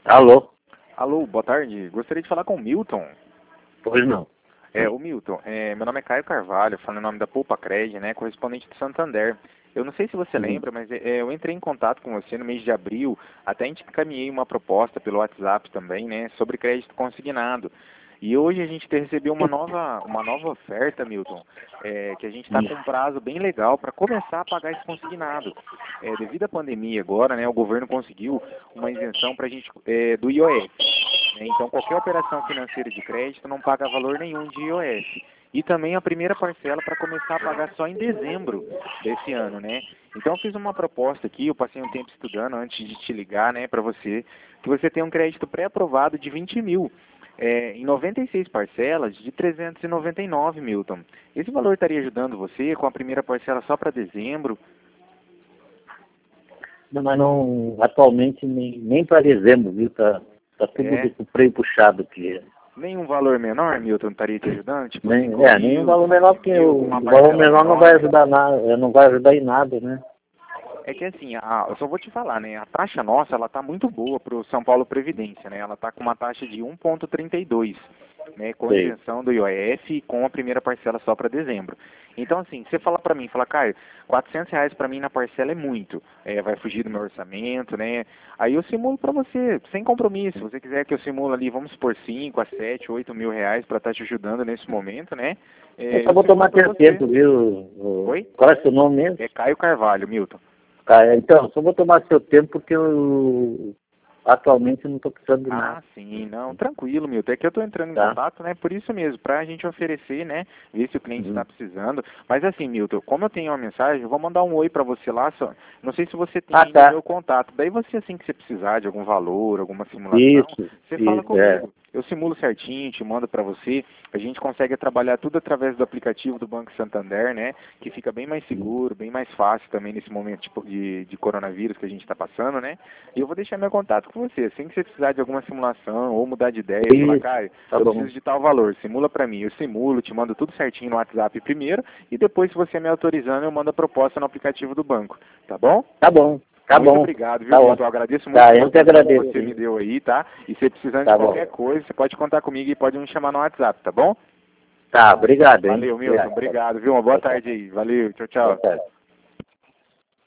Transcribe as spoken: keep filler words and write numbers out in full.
Alô? Alô, boa tarde. Gostaria de falar com o Milton. Pois não. É, o Milton, é, meu nome é Caio Carvalho, falo em nome da Poupa Cred, né, correspondente do Santander. Eu não sei se você Uhum. lembra, mas é, eu entrei em contato com você no mês de abril, até a gente encaminhei uma proposta pelo WhatsApp também, né, sobre crédito consignado. E hoje a gente recebeu uma nova, uma nova oferta, Milton, é, que a gente está com um prazo bem legal para começar a pagar esse consignado. É, devido à pandemia agora, né, o governo conseguiu uma isenção para a gente é, do I O F. Né, então qualquer operação financeira de crédito não paga valor nenhum de I O F. E também a primeira parcela para começar a pagar só em dezembro desse ano, né? Então eu fiz uma proposta aqui, eu passei um tempo estudando antes de te ligar, né, para você, que você tem um crédito pré-aprovado de vinte mil. É, em noventa e seis parcelas de trezentos e noventa e nove, Milton. Esse valor estaria ajudando você com a primeira parcela só para dezembro? Não, mas não, atualmente nem, nem para dezembro, viu? Tá, tá tudo É. com freio puxado aqui. Nenhum valor menor, Milton, estaria te ajudando? Tipo Nem, cinco é, mil, nenhum valor menor, porque mil, o alguma valor parcela menor não menor, vai né? ajudar nada, não vai ajudar em nada, né? É que assim, a, eu só vou te falar, né? A taxa nossa, ela tá muito boa pro São Paulo Previdência, né? Ela tá com uma taxa de um vírgula trinta e dois, né? Com Sei. isenção do I O F e com a primeira parcela só para dezembro. Então, assim, você fala para mim, fala, Caio, quatrocentos reais para mim na parcela é muito, é, vai fugir do meu orçamento, né? Aí eu simulo para você, sem compromisso. Se você quiser que eu simule ali, vamos por cinco a sete, oito mil reais para estar te ajudando nesse momento, né? É, Eu só eu vou simulo tomar para teu você. tempo, viu? O- Oi? Qual é o seu nome mesmo? É Caio Carvalho, Milton. Tá, então, só vou tomar seu tempo porque eu atualmente não estou precisando de nada. Ah, sim, não, tranquilo, Milton. É que eu estou entrando em Tá? contato, né? Por isso mesmo, para a gente oferecer, né? Ver se o cliente está Uhum. precisando. Mas assim, Milton, como eu tenho uma mensagem, eu vou mandar um oi para você lá. Só, não sei se você tem Ah, ainda o tá. meu contato. Daí você, assim que você precisar de algum valor, alguma simulação, Isso, você fala isso, é. comigo. Eu simulo certinho, te mando para você. A gente consegue trabalhar tudo através do aplicativo do Banco Santander, né? Que fica bem mais seguro, bem mais fácil também nesse momento tipo, de, de coronavírus que a gente está passando, né? E eu vou deixar meu contato com você. Assim que você precisar de alguma simulação ou mudar de ideia, falar, Isso, Caio, tá eu bom. preciso de tal valor, simula para mim. Eu simulo, te mando tudo certinho no WhatsApp primeiro e depois, se você me autorizando, eu mando a proposta no aplicativo do banco. Tá bom? Tá bom, tá Muito bom. obrigado, viu, Tá Milton? bom. Eu agradeço muito Tá, pela eu que atenção que agradeço, você me sim. deu aí, tá? E se precisando de Tá bom. qualquer coisa, você pode contar comigo e pode me chamar no WhatsApp, tá bom? Tá, obrigado, hein? Valeu, Milton. Obrigado. Obrigado, viu? Uma boa Tchau, tchau. tarde aí. Valeu, tchau, Boa tchau. tarde.